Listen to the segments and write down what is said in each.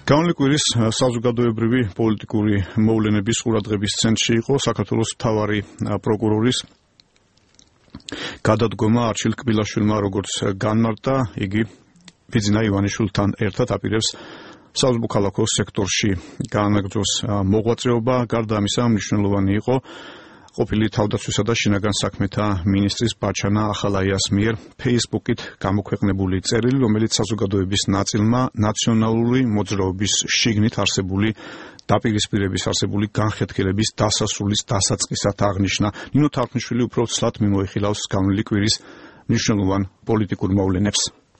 განვლეკვირის საზოგადოებრივი პოლიტიკური მოვლენების ყურადღების ცენტრში იყო საქართველოს მთავარი პროკურორის გადადგომა არჩილ კბილაშვილმა, როგორც განმარტა, იგი ბიძინა ივანიშვილთან ერთად აპირებს საზღვაო ქალაქო სექტორში გაანადგუროს მოღვაწეობა. გარდა ამისა, მნიშვნელოვანი იყო ყოფილი თავდაცვისა და შინაგან საქმეთა მინისტრის ბაჩანა ახალაიას მიერ Facebook-ით გამოქვეყნებული წერილი, რომელიც საზოგადოების ნაწილმა ნაციონალური მოძრაობის შიგნით არსებული დაპირისპირების არსებული განხეთქილების დასასრულის დასაწყისად აღნიშნა. ნინო თარხნიშვილი უფრო ცლად მიმოიხილავს განვლილი კვირის მნიშვნელოვან პოლიტიკურ მოვლენებს.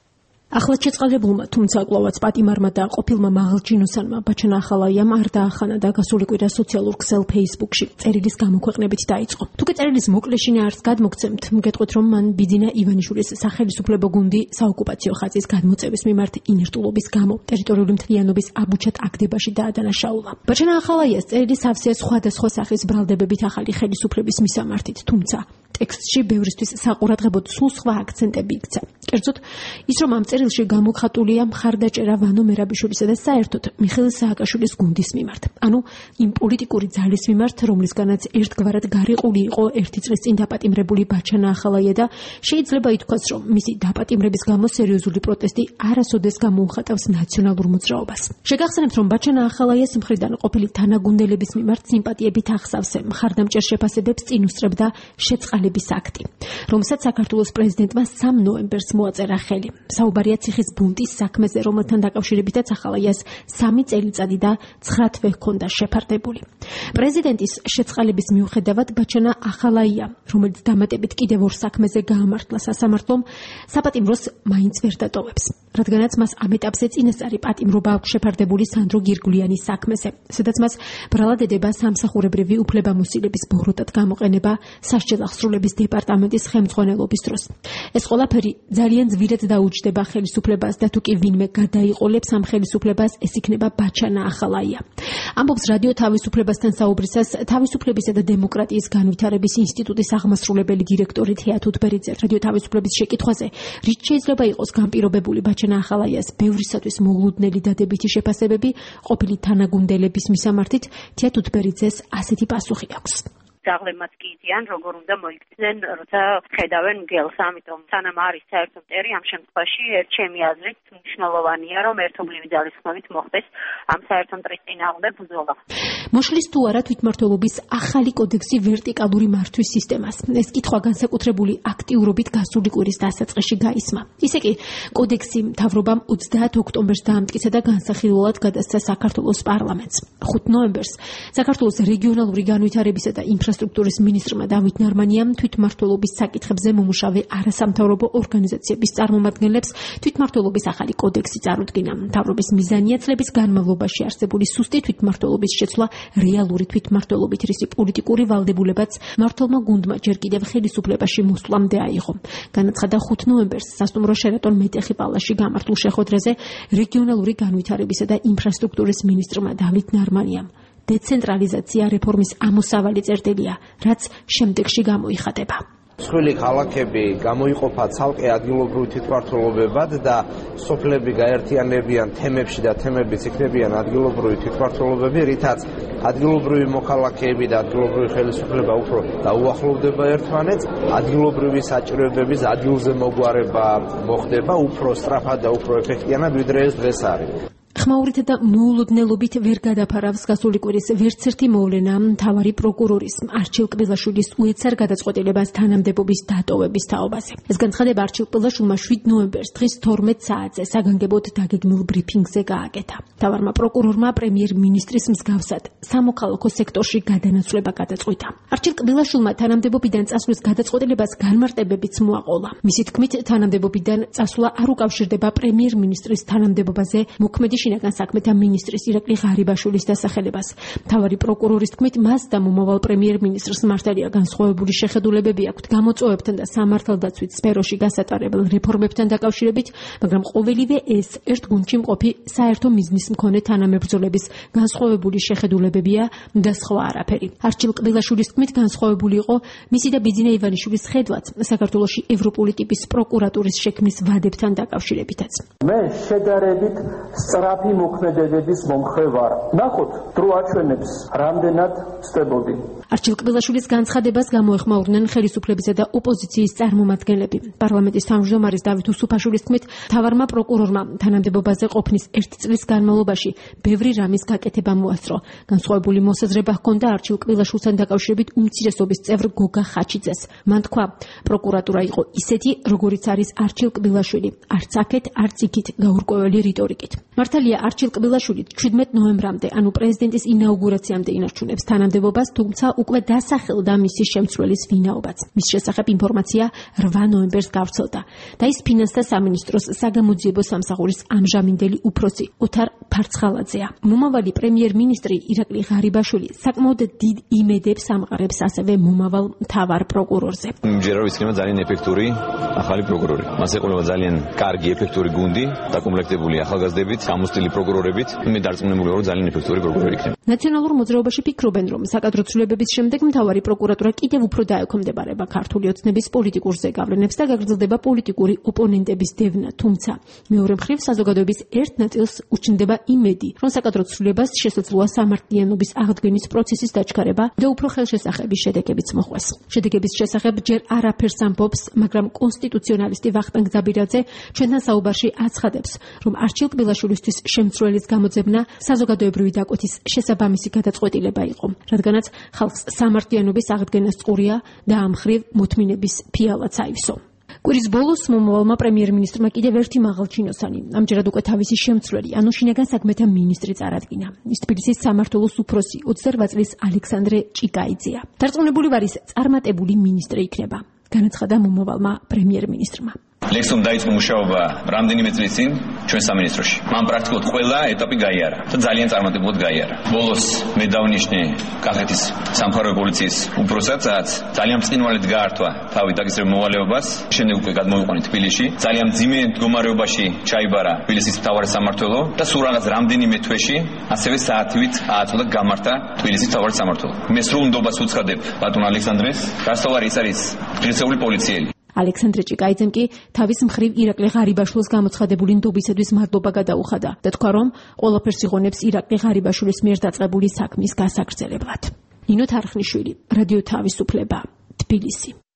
ახლად შეწყალებულმა, თუმცა კვლავაც პატიმარმა და ყოფილმა მაღალჩინოსანმა ბაჩანა ახალაიამ არ დაახანა და გასული კვირა სოციალურ ქსელ Facebook-ში წერილის გამოქვეყნებით დაიწყო. თუკი წერილის მოკლეშინე არც გადმოგცემთ, მგეტყვით, რომ მან ბიძინა ივანიშვილის სახელმწიფო გუნდი საოკუპაციო ხაზის გადმოწევის მიმართ ინერტულობის გამო ტერიტორიული მთლიანობის აბუჩად აგდებაში დაადანაშაულა. ბაჩანა ახალაიას წერილი სავსეა სხვადასხვა სახის ბრალდებებით ახალი ხელისუფლების მისამართით, თუმცა ტექსტში ბევრისთვის საყურადღებოდ სულ სხვა აქცენტები იქცა. კერძოდ, ის რომ ამ წერილში გამოხატულია მხარდაჭერა ვანო მერაბიშვილისა და საერთოდ მიხეილ სააკაშვილის გუნდის მიმართ. ანუ იმ პოლიტიკური ძალის მიმართ, რომლისგანაც ერთგვარად გარიყული იყო ერთი წლის წინ დაპატიმრებული ბაჩანა ახალაია და შეიძლება ითქვას, რომ მისი დაპატიმრების გამო სერიოზული პროტესტი არასოდეს გამოუხატავს ნაციონალურ მოძრაობას. შეგახსენებთ, რომ ბაჩანა ახალაიას მხრიდან ყოფილი თანაგუნდელების მიმართ სიმპათიებით ახსავსე მხარდამჭერ შეფასებებს წინ უსწრებდა შეწყალების აქტი, რომელსაც საქართველოს პრეზიდენტმა 3 ნოემბერს მოაწერა ხელი. საუბარია ციხის ბუნტის საქმეზე, რომელთან დაკავშირებითაც ახალაიას 3 წელიწადი და 9 თვე ჰქონდა შეფარდებული. პრეზიდენტის შეწყალების მიუხედავად ბაჩანა ახალაია, რომელიც დამატებით კიდევ 2 საქმეზე გაამართლა სასამართლომ, საპატიმროს მაინც ვერ დატოვებს. რადგანაც მას ამ ეტაპზე წინასწარი პატიმრობა აქვს შეფარდებული სანდრო გირგვლიანის საქმეზე, სადაც მას ბრალად ედება სამსახურებრივი უფლებამოსილების ბოროტად გამოყენება სასჯელ აღსრულების დეპარტამენტის ხელმძღვანელობის დროს. ეს ყველაფერი ძალიან ძვირად დაუჯდება ხელისუფლებას და თუ კი ვინმე გადაიყოლებს ამ ხელისუფლებას, ეს იქნება ბაჩანა ახალაია. ამბობს რადიო თავისუფლებასთან საუბრისას თავისუფლებისა და დემოკრატიის განვითარების ინსტიტუტის აღმასრულებელი დირექტორი თეა თუთბერიძე. რადიო თავისუფლების შეკითხვაზე, რით შეიძლება იყოს განპირობებული ბაჩანა ახალაიას ბევრისათვის მოულოდნელი დადებითი შეფასებები ყოფილი თანაგუნდელების მისამართით, თეა თუთბერიძეს ასეთი პასუხი აქვს. დაღლებმაც კი იციან, როგორ უნდა მოიქცნენ, როცა ხედავენ მგელს, ამიტომ სანამ არის საერთო მტერი, ამ შემთხვევაში ჩემი აზრით მნიშვნელოვანია, რომ ერთობლივი ძალისხმევით მოხდეს ამ საერთო მტრის წინააღმდეგ ბრძოლა. მოშლის თუ არა თვითმმართველობის ახალი კოდექსი ვერტიკალური მართვის სისტემას. ეს კითხვა განსაკუთრებული აქტიურობით გასული კვირის დასაწყისში გაისმა. ისე კი კოდექსი მთავრობამ 30 ოქტომბერს დაამტკიცა და განსახილველად გადასცა საქართველოს პარლამენტს. 5 ნოემბერს საქართველოს რეგიონალური განვითარებისა და ინფრასტრუქტურის მინისტრმა დავით ნარმანიამ თვითმმართველობის საკითხებზე მომუშავე არასამთავრობო ორგანიზაციების წარმომადგენლებს თვითმმართველობის ახალი კოდექსი წარუდგინა. მთავრობის მიზანია წლების განმავლობაში არსებული სუსტი თვითმმართველობის შეცვლა რეალური თვითმმართველობით, რისი პოლიტიკური ვალდებულებაც მმართველმა გუნდმა ჯერ კიდევ ხელისუფლებაში მოსვლამდე აიღო. განაცხადა 5 ნოემბერს სასტუმრო შერატონ მეტეხი პალასში გამართულ შეხვედრაზე რეგიონალური განვითარებისა და ინფრასტრუქტურის მინისტრმა დავით ნარმანიამ. დეცენტრალიზაცია რეფორმის ამოსავალი წერტილია, რაც შემდეგში გამოიხატება. მსხვილი ქალაქები გამოიყოფა ცალკე ადგილობრივ თვითმმართველობებად და სოფლები გაერთიანებიან თემებში და თემებიც იქნებიან ადგილობრივი თვითმმართველობები, რითაც ადგილობრივი მოქალაქეები და ადგილობრივი ხელისუფლება უფრო დაუახლოვდება ერთმანეთს, ადგილობრივი საჭიროებების ადგილზე მოგვარება მოხდება უფრო სწრაფად და უფრო ეფექტიანად, ვიდრე ეს დღეს არის. ხმაურით და მოულოდნელობით ვერ გადაფარავს გასული კვირის ვერცერთი მოვლენა მთავარი პროკურორის არჩილ კბილაშვილის უეცარ გადაწყვეტილებას თანამდებობის დატოვების თაობაზე. ეს განცხადება არჩილ კბილაშვილმა 7 ნოემბერს დღის 12 საათზე საგანგებოდ დაგეგმილ ბრიფინგზე გააკეთა. მთავარმა პროკურორმა პრემიერ-მინისტრის მსგავსად სამოქალაქო სექტორში გადანაცვლება გადაწყვიტა. არჩილ კბილაშვილმა თანამდებობიდან წასვლის გადაწყვეტილებას განმარტებებიც მოაყოლა. მისი თქმით, თანამდებობიდან წასვლა არ უკავშირდება პრემიერ-მინისტრის თანამდებობაზე მოქმედი შინაგან საქმეთა მინისტრის ირაკლი ღარიბაშვილის დასახელებას. მთავარი პროკურორის თქმით, მას და მომავალ პრემიერ-მინისტრს მართალია განსხვავებული შეხედულებები აქვთ გამოწვევებთან და სამართალდაცვით სფეროში გასატარებელ რეფორმებთან დაკავშირებით, მაგრამ ყოველივე ეს ერთ გუნდში მყოფი საერთო მიზნის მქონე თანამებრძოლების განსხვავებული შეხედულებებია და სხვა არაფერი. არჩილ კბილაშვილის თქმით, განსხვავებული იყო მისი და ბიძინა ივანიშვილის ხედვაც საქართველოში ევროპული ტიპის პროკურატურის შექმნის ვადებთან დაკავშირებითაც. მე შედარებით სწრაფ სწრაფი მოქმედებების მომხრე ვარ. ნახოთ, დრო აჩვენებს, რამდენად ვწდებოდი. არჩილ კბილაშვილის განცხადებას გამოეხმაურნენ ხელისუფლებისა და ოპოზიციის წარმომადგენლები. პარლამენტის თავმჯდომარის დავით უსუფაშვილის თქმით, მთავარმა პროკურორმა თანამდებობაზე ყოფნის 1 წლის განმავლობაში ბევრი რამის გაკეთება მოასწრო. განსხვავებული მოსაზრება ჰქონდა არჩილ კბილაშვილთან დაკავშირებით უმცირესობის წევრ გოგა ხაჩიძეს. მან თქვა, პროკურატურა იყო ისეთი, როგორიც არის არჩილ კბილაშვილი, არც აქეთ, არც იქით გაურკვეველი რიტორიკით. მართალია არჩილ კბილაშვილი 17 ნოემბრამდე, ანუ პრეზიდენტის ინაუგურაციამდე ინარჩუნებს თანამდებობას, თუმცა უკვე დასახელდა მისი შემცვლელის ვინაობაც. მის შესახებ ინფორმაცია 8 ნოემბერს გავრცელდა და ის ფინანსთა სამინისტროს საგამოძიებო სამსახურის ამჟამინდელი უფროსი ოთარ ფარცხალაძეა. მომავალი პრემიერ-მინისტრი ირაკლი ღარიბაშვილი საკმაოდ დიდ იმედებს ამყარებს ასევე მომავალ მთავარ პროკურორზე. ჯერა ვიცქნება ძალიან ეფექტური ახალი პროკურორი. მას ეყოლება ძალიან კარგი ეფექტური გუნდი, დაკომპლექტებული ახალგაზრდებით, გამოცდილი პროკურორებით. მე დარწმუნებული ვარ, რომ ძალიან ეფექტური პროკურორი იქნება. ნაციონალურ მოძრაობაში ფიქრობენ, რომ საკადრო ცვლილებების შემდეგ მთავარი პროკურატურა კიდევ უფრო დაექვემდებარება ქართული ოცნების პოლიტიკურ ზეგავლენებს და გაგრძელდება პოლიტიკური ოპონენტების დევნა. თუმცა მეორე მხრივ საზოგადოების ერთ ნაწილს უჩნდება იმედი, რომ საკადრო ცვლილებას შესაძლოა სამართლიანობის აღდგენის პროცესის დაჩქარება და უფრო ხელშესახების შედეგებიც მოხვეს. შედეგების შესახებ ჯერ არაფერს ამბობს, მაგრამ კონსტიტუციონალისტი ვახტანგ ზაბირაძე ჩვენთან საუბარში აცხადებს, რომ არჩილ კბილაშვილისთვის შემცვლელის გამოძებნა საზოგადოებრივი დაკვეთის შესაბამისი გადაწყვეტილება იყო, რადგანაც ხალხს სამართლიანობის აღდგენას წყურია და ამ მხრივ მოთმინების ფიალაც აივსო. კვირის ბოლოს მომავალმა პრემიერ-მინისტრმა კიდევ ერთი მაღალჩინოსანი, ამჯერად უკვე თავისი შემცვლელი, ანუ შინაგან საქმეთა მინისტრი წარადგინა. ის თბილისის სამმართველოს უფროსი 28 წლის ალექსანდრე ჭიკაიძეა. დარწმუნებული ვარ, ის წარმატებული მინისტრი იქნება, განაცხადა მომავალმა პრემიერ-მინისტრმა. ლექსომ დაიწყო მუშაობა რამდენიმე წლის წინ ჩვენ სამინისტროში. მან პრაქტიკულად ყველა ეტაპი გაიარა და ძალიან წარმატებულად გაიარა. ბოლოს მე დავნიშნე კახეთის სამხარეო პოლიციის უფროსადაც ძალიან ბრწყინვალედ გაართვა თავი დაგისრებ მოვალეობას. შემდეგ უკვე გადმოვიყვანე თბილისში. ძალიან მძიმე მდგომარეობაში ჩაიბარა თბილისის მთავარი სამმართველო და სულ რაღაც რამდენიმე თვეში ასევე საათივით ააწოდა გამართა თბილისის მთავარი სამმართველო. მე სრულ ნდობას უცხადებ ბატონ ალექსანდრეს, გასწავარი ის არის ღირსეული პოლიციელი. ალექსანდრე ჭიკაიძემ კი თავის მხრივ ირაკლი ღარიბაშვილს გამოცხადებული ნდობისათვის მადლობა გადაუხადა და თქვა, რომ ყველაფერს იღონებს ირაკლი ღარიბაშვილის მიერ დაწყებული საქმის გასაგრძელებლად. ნინო თარხნიშვილი, რადიო თავისუფლება, თბილისი.